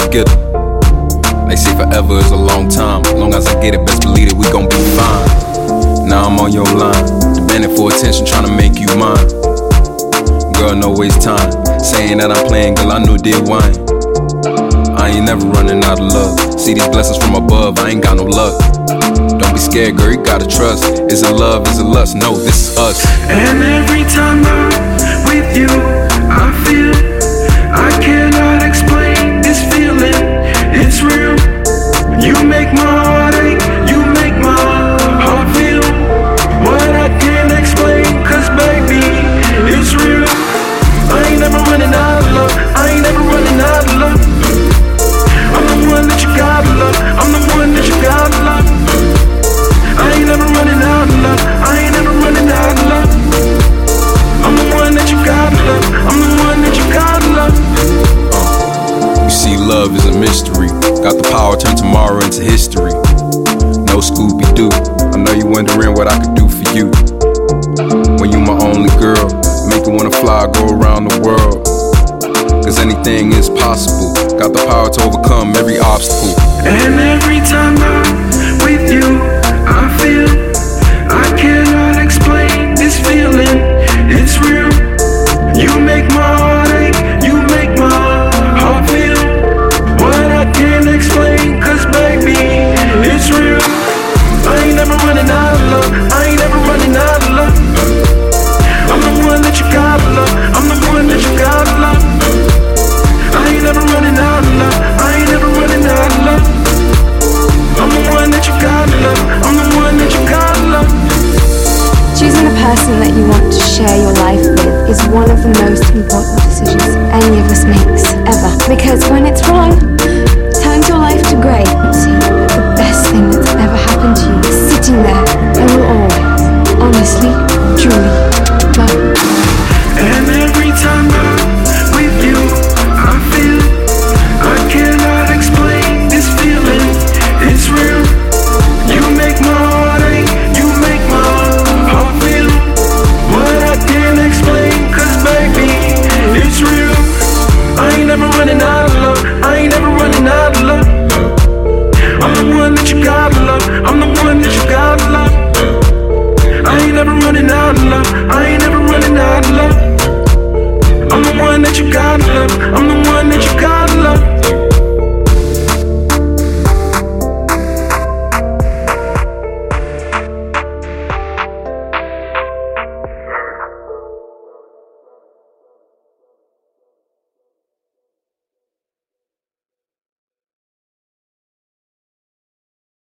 get her. They say forever is a long time. Long as I get it, best believe it, we gon' be fine. Now I'm on your line, demanding for attention, trying to make you mine. Girl, no waste time, saying that I'm playing, girl, I know did wine. I ain't never running out of love. See these blessings from above, I ain't got no luck. Don't be scared, girl, you gotta trust. Is it love, is it lust? No, this is us. And every time I'm with you, I feel I cannot explain this feeling. It's real. You make my heart ache, you make my heart feel what I can't explain, cause baby, it's real. I ain't never running out of love, I ain't never running out of love. I'm the one that you gotta love, I'm the one that you gotta love. I ain't never running out of love, I ain't never running out of love. I'm the one that you gotta love, I'm the one that you gotta love. You see, love is a mystery. Got the power to turn tomorrow into history. No Scooby-Doo, I know you wondering what I could do for you. When you my only girl, make you wanna fly, go around the world. Cause anything is possible. Got the power to overcome every obstacle. And every time I'm with you, I feel I cannot explain this feeling. It's real. You make my heart ache, you make my heart feel what I can't explain, cause baby, it's real. I ain't never running out of love, I ain't never running out of love. I'm the one that you gotta love, I'm the one that you gotta love. I ain't never running out of love, I ain't never running out of love. I'm the one that you gotta love, I'm the one that you gotta love. Choosing a person that you want to share your life with is one of the most important decisions any of us makes, ever. Because when it's wrong, it turns your life to grey. See, the best thing that's ever happened to you is sitting there and will always, honestly, truly, love you. And every time I'm with you, I feel I cannot explain this feeling. It's real. You make my heart ache, you make my heart feel what I can't explain, cause baby, it's real. I ain't never running out of love, I ain't never running out of love. I'm the one that you gotta love, I'm the one that you gotta love. I ain't never running out of love, I ain't never running out of love. I'm the one that you gotta love, I'm the one that you gotta love.